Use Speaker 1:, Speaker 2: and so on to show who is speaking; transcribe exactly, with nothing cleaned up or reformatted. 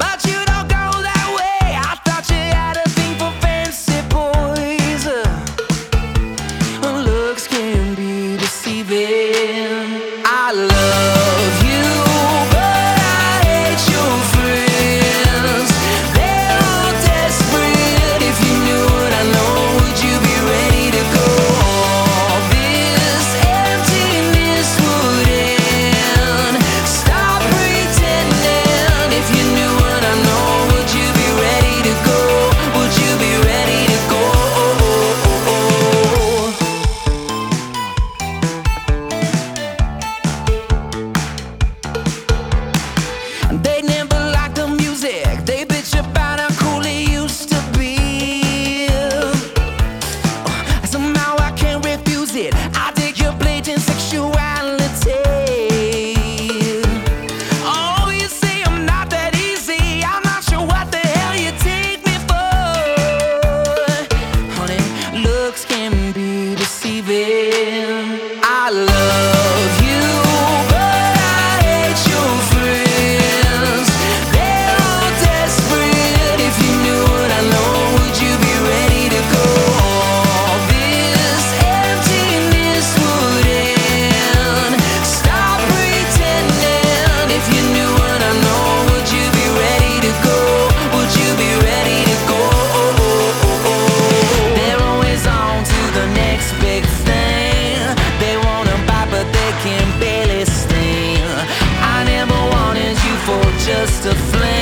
Speaker 1: but you don't go that way. I thought you had a thing for fancy boys. Uh, looks can be deceiving. I love you, but I hate your friends. They're all desperate. If you knew what I know, would you be ready to go? All this emptiness would end. Stop pretending. If you knew what I know, would you be ready to go? Would you be ready to go? They never like the music. They bitch about how cool it used to be. Somehow I can't refuse it. I dig your blatant sexuality. Oh, you say I'm not that easy. I'm not sure what the hell you take me for. Honey, looks can be deceiving. I love you, but I hate your friends. They're all desperate. If you knew what I know, would you be ready to go? All this emptiness would end. Stop pretending. If you knew what I know, would you be ready to go? Would you be ready to go? They're always on to the next big thing. They wanna buy, but they can barely sting. I never wanted you for just a fling.